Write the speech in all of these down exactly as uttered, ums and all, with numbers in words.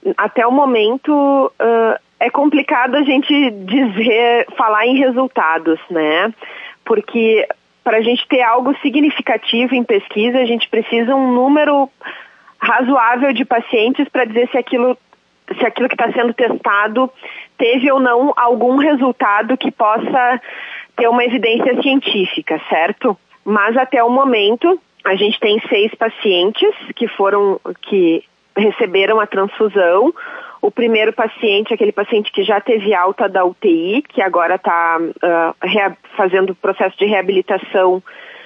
até o momento uh, é complicado a gente dizer, falar em resultados, né? Porque para a gente ter algo significativo em pesquisa, a gente precisa um número razoável de pacientes para dizer se aquilo, se aquilo que está sendo testado teve ou não algum resultado que possa ter uma evidência científica, certo? Mas até o momento a gente tem seis pacientes que foram, que receberam a transfusão. O primeiro paciente, aquele paciente que já teve alta da U T I, que agora está uh, fazendo o processo de reabilitação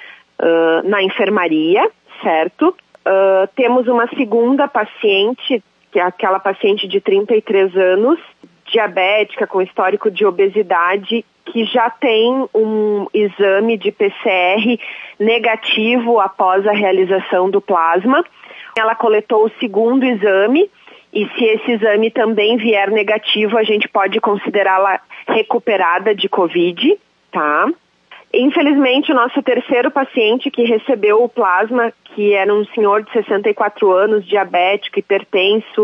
uh, na enfermaria, certo? Uh, temos uma segunda paciente, que é aquela paciente de trinta e três anos, diabética, com histórico de obesidade, que já tem um exame de P C R negativo após a realização do plasma. Ela coletou o segundo exame, e se esse exame também vier negativo, a gente pode considerá-la recuperada de Covid, tá? Infelizmente, o nosso terceiro paciente que recebeu o plasma, que era um senhor de sessenta e quatro anos, diabético, hipertenso,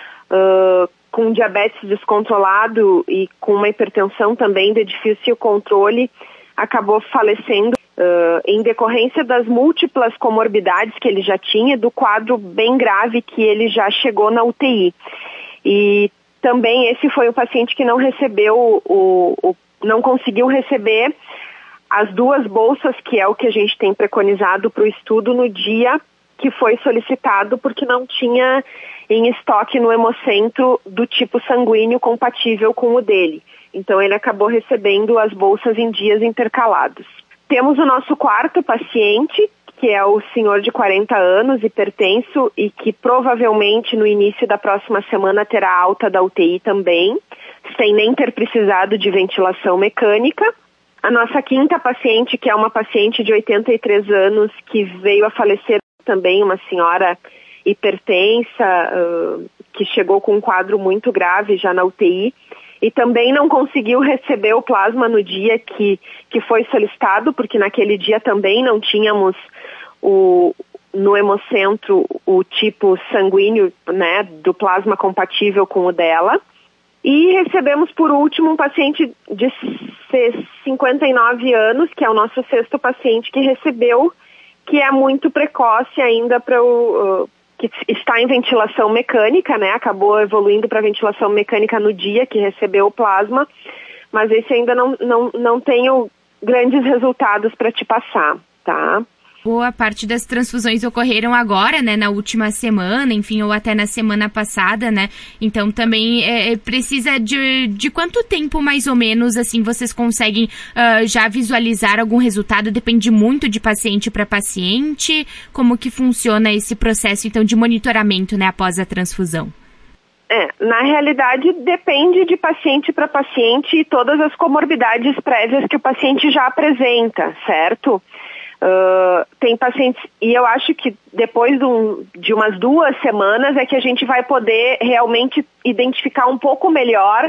uh, com diabetes descontrolado e com uma hipertensão também de difícil controle, acabou falecendo uh, em decorrência das múltiplas comorbidades que ele já tinha, do quadro bem grave que ele já chegou na U T I. E também esse foi o paciente que não recebeu, o, o, não conseguiu receber as duas bolsas, que é o que a gente tem preconizado para o estudo, no dia que foi solicitado, porque não tinha em estoque no hemocentro do tipo sanguíneo compatível com o dele. Então ele acabou recebendo as bolsas em dias intercalados. Temos o nosso quarto paciente, que é o senhor de quarenta anos, hipertenso, e que provavelmente no início da próxima semana terá alta da U T I também, sem nem ter precisado de ventilação mecânica. A nossa quinta paciente, que é uma paciente de oitenta e três anos, que veio a falecer também, uma senhora hipertensa, uh, que chegou com um quadro muito grave já na U T I, e também não conseguiu receber o plasma no dia que, que foi solicitado, porque naquele dia também não tínhamos o, no hemocentro o tipo sanguíneo, né, do plasma compatível com o dela. E recebemos, por último, um paciente de cinquenta e nove anos, que é o nosso sexto paciente que recebeu, que é muito precoce ainda para o... Uh, que está em ventilação mecânica, né? Acabou evoluindo para ventilação mecânica no dia que recebeu o plasma, mas esse ainda não, não, não tenho grandes resultados para te passar, tá? Boa parte das transfusões ocorreram agora, né, na última semana, enfim, ou até na semana passada, né? Então também é, precisa de, de quanto tempo, mais ou menos, assim, vocês conseguem uh, já visualizar algum resultado? Depende muito de paciente para paciente? Como que funciona esse processo, então, de monitoramento, né, após a transfusão? É, na realidade, depende de paciente para paciente e todas as comorbidades prévias que o paciente já apresenta, certo? Uh, tem pacientes, e eu acho que depois de, um, de umas duas semanas é que a gente vai poder realmente identificar um pouco melhor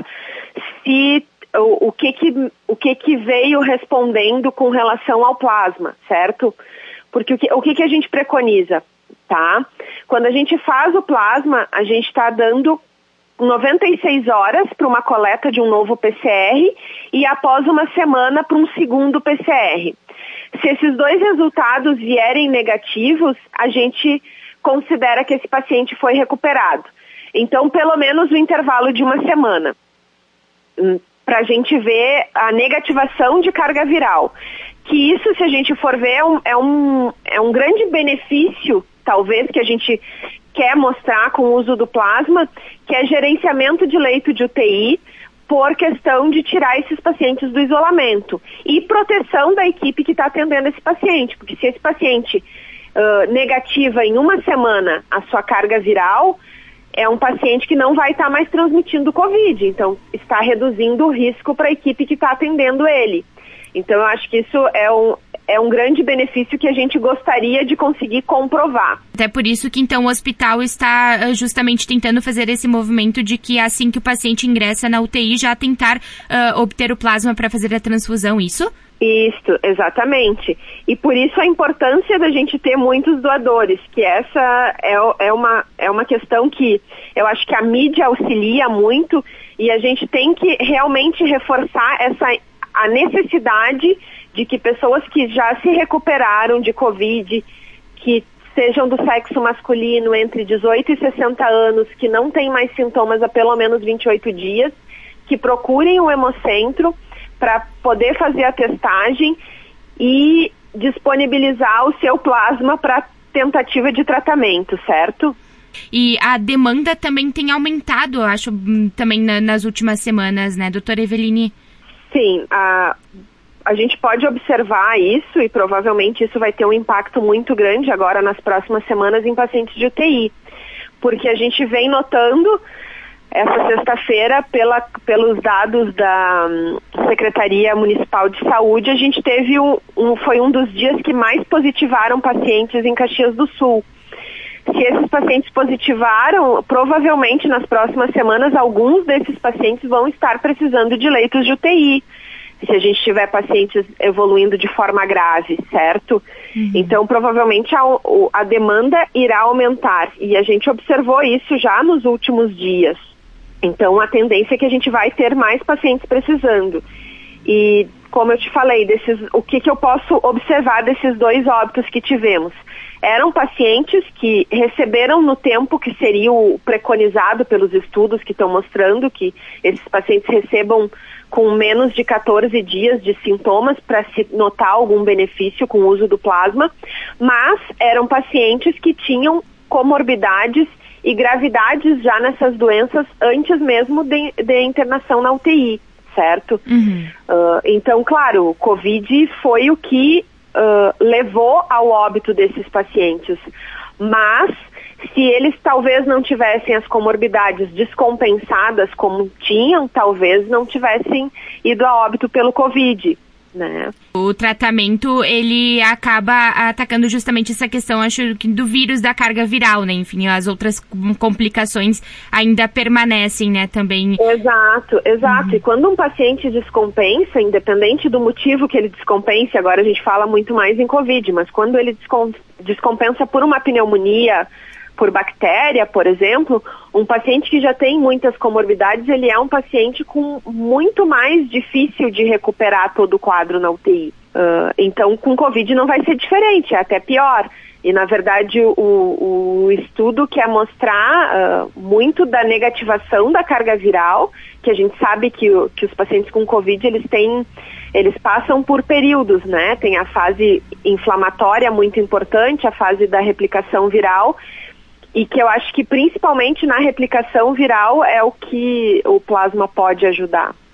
se o, o, que, que, o que, que veio respondendo com relação ao plasma, certo? Porque o que, o que, que a gente preconiza, tá? Quando a gente faz o plasma, a gente está dando noventa e seis horas para uma coleta de um novo P C R e após uma semana para um segundo P C R. Se esses dois resultados vierem negativos, a gente considera que esse paciente foi recuperado. Então, pelo menos o intervalo de uma semana, para a gente ver a negativação de carga viral. Que isso, se a gente for ver, é um, é um, é um grande benefício, talvez, que a gente quer mostrar com o uso do plasma, que é gerenciamento de leito de U T I, por questão de tirar esses pacientes do isolamento e proteção da equipe que está atendendo esse paciente, porque se esse paciente uh, negativa em uma semana a sua carga viral, é um paciente que não vai estar tá mais transmitindo Covid, então está reduzindo o risco para a equipe que está atendendo ele. Então eu acho que isso é um, é um grande benefício que a gente gostaria de conseguir comprovar. Até por isso que então o hospital está justamente tentando fazer esse movimento de que assim que o paciente ingressa na U T I já tentar uh, obter o plasma para fazer a transfusão, isso? Isso, exatamente. E por isso a importância da gente ter muitos doadores, que essa é, é, uma, é uma questão que eu acho que a mídia auxilia muito e a gente tem que realmente reforçar essa, a necessidade de que pessoas que já se recuperaram de Covid, que sejam do sexo masculino entre dezoito e sessenta anos, que não têm mais sintomas há pelo menos vinte e oito dias, que procurem o Hemocentro para poder fazer a testagem e disponibilizar o seu plasma para tentativa de tratamento, certo? E a demanda também tem aumentado, eu acho, também na, nas últimas semanas, né, doutora Eveline? Sim, a, a gente pode observar isso e provavelmente isso vai ter um impacto muito grande agora nas próximas semanas em pacientes de U T I, porque a gente vem notando essa sexta-feira, pela, pelos dados da um, Secretaria Municipal de Saúde, a gente teve um, um, foi um dos dias que mais positivaram pacientes em Caxias do Sul. Se esses pacientes positivaram, provavelmente nas próximas semanas, alguns desses pacientes vão estar precisando de leitos de U T I, se a gente tiver pacientes evoluindo de forma grave, certo? Uhum. Então, provavelmente a, a demanda irá aumentar, e a gente observou isso já nos últimos dias. Então, a tendência é que a gente vai ter mais pacientes precisando. E, como eu te falei, desses, o que, que eu posso observar desses dois óbitos que tivemos? Eram pacientes que receberam no tempo que seria o preconizado pelos estudos que estão mostrando que esses pacientes recebam com menos de quatorze dias de sintomas para se notar algum benefício com o uso do plasma, mas eram pacientes que tinham comorbidades e gravidades já nessas doenças antes mesmo de, de internação na U T I, certo? Uhum. Uh, então, claro, o Covid foi o que uh, levou ao óbito desses pacientes, mas se eles talvez não tivessem as comorbidades descompensadas como tinham, talvez não tivessem ido a óbito pelo Covid, né? O tratamento, ele acaba atacando justamente essa questão, acho que do vírus da carga viral, né? Enfim, as outras complicações ainda permanecem, né, também. Exato, exato. Uhum. E quando um paciente descompensa, independente do motivo que ele descompense, agora a gente fala muito mais em Covid, mas quando ele descompensa por uma pneumonia, por bactéria, por exemplo, um paciente que já tem muitas comorbidades, ele é um paciente com muito mais difícil de recuperar todo o quadro na U T I. Uh, então, com Covid não vai ser diferente, é até pior. E, na verdade, o, o estudo quer mostrar uh, muito da negativação da carga viral, que a gente sabe que, que os pacientes com Covid, eles têm, eles passam por períodos, né? Tem a fase inflamatória muito importante, a fase da replicação viral, e que eu acho que principalmente na replicação viral é o que o plasma pode ajudar.